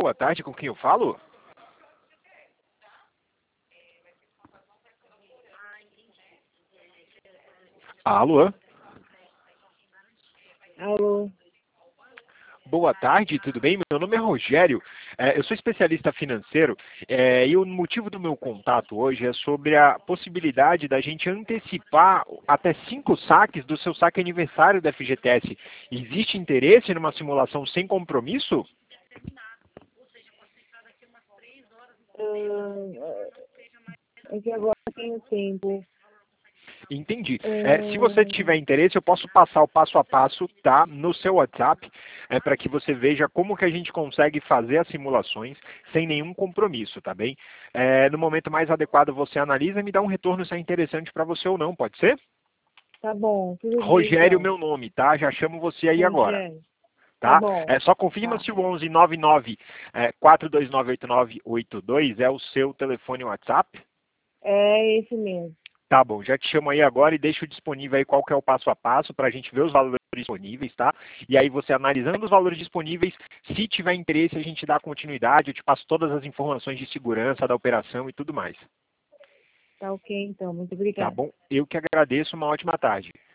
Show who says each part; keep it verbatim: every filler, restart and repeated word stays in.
Speaker 1: boa tarde, com quem eu falo? Alô?
Speaker 2: Alô?
Speaker 1: Boa tarde, tudo bem? Meu nome é Rogério, é, eu sou especialista financeiro é, e o motivo do meu contato hoje é sobre a possibilidade da gente antecipar até cinco saques do seu saque aniversário da F G T S. Existe interesse numa simulação sem compromisso?
Speaker 2: Ah, é que agora eu tenho tempo.
Speaker 1: Entendi. É, se você
Speaker 2: Ah,
Speaker 1: tiver interesse, eu posso passar o passo a passo, tá, no seu WhatsApp, é, para que você veja como que a gente consegue fazer as simulações sem nenhum compromisso, tá bem? É, no momento mais adequado você analisa e me dá um retorno se é interessante para você ou não, pode ser?
Speaker 2: tá bom, tudo bem
Speaker 1: Rogério,
Speaker 2: então.
Speaker 1: meu nome, tá? Já chamo você aí agora,
Speaker 2: Rogério, tá
Speaker 1: tá?
Speaker 2: bom.
Speaker 1: É, só confirma
Speaker 2: Tá.
Speaker 1: se o onze nove nove é, quatro dois nove oito nove oito dois é o seu telefone WhatsApp.
Speaker 2: É esse mesmo.
Speaker 1: Tá bom, já te chamo aí agora e deixo disponível aí qual que é o passo a passo para a gente ver os valores disponíveis, tá? E aí você analisando os valores disponíveis, se tiver interesse a gente dá continuidade, eu te passo todas as informações de segurança da operação e tudo mais.
Speaker 2: Tá ok então. Muito
Speaker 1: Tá
Speaker 2: obrigada.
Speaker 1: bom? Eu que agradeço, uma ótima tarde.